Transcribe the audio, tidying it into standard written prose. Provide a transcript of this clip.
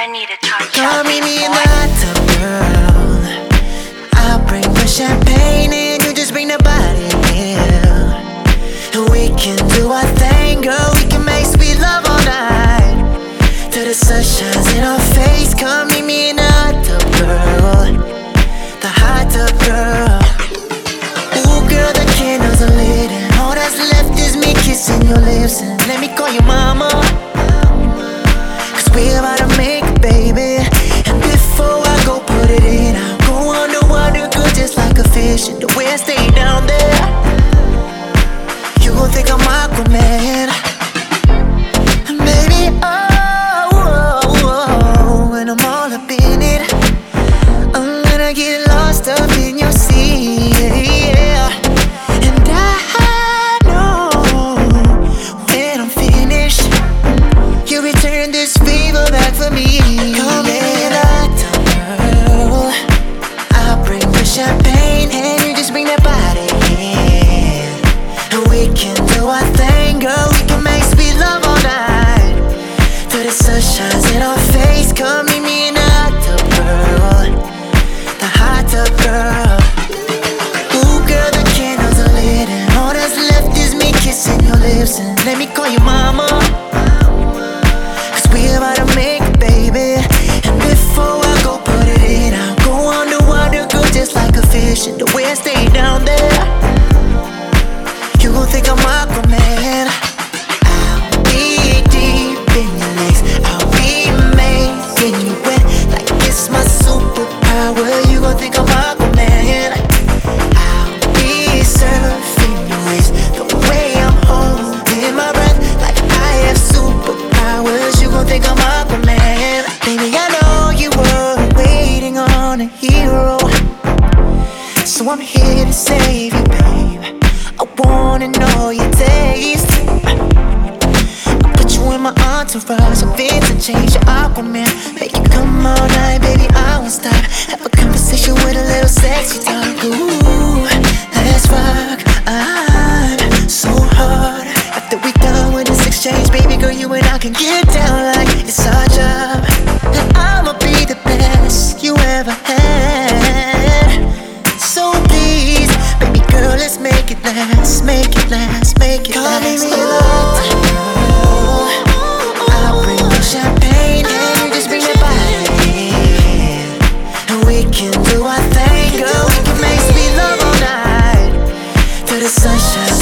need to talk to you. Come meet me in the hot tub, girl. I'll bring the champagne and you just bring the body in. And we can do our thing, girl. We can make sweet love all night till the sun shines in our face. Come meet me in the hot tub, girl. The hot tub, girl. Ooh, girl, the candles are lit and all that's left is me kissing your lips. And let me call you mama, we're about to make it, baby. And before I go put it in, I'll go underwater, girl, just like a fish. And the way I stay down there, you gon' think I'm Aquaman. And baby, when I'm all up in it, I'm gonna get lost up in your sea, yeah. And I know when I'm finished, you return this favor back for me. Come in, girl. I'll bring the champagne and you just bring that body in. And we can do our thing, girl. We can make sweet love all night till the sun shines in our face. Come meet me in the hot tub, girl. The hot tub, girl. Ooh, girl, the candles are lit and all that's left is me kissing your lips. And let me call you mama, we're about to make it, baby. And before I go put it in, I'll go underwater, girl, just like a fish. And the way I stay down there, you gon' think I'm Aquaman. I'll be deep in your legs, I'll be making you wet like it's my superpower. You gon' think I'm Aquaman. I'll be surfing your waves the way I'm holding my breath like I have superpowers. You gon' think I'm Aquaman. Baby, I know you were waiting on a hero, so I'm here to save you, babe. I wanna know your taste. I put you in my entourage, I'm fit to change your Aquaman. Make you come all night, baby, I won't stop. Have a conversation with a little sexy talk. Ooh, let's rock. I'm so hard. After we done with this exchange, baby girl, you and I can get down like it's our job. And I'ma be the best you ever had. So please, baby girl, let's make it last, make it last, make it last. Come meet me in the hot tub, girl. I'll bring the champagne and you just bring the body in. And we can do our thing, girl. We can make sweet love all night till the sun shines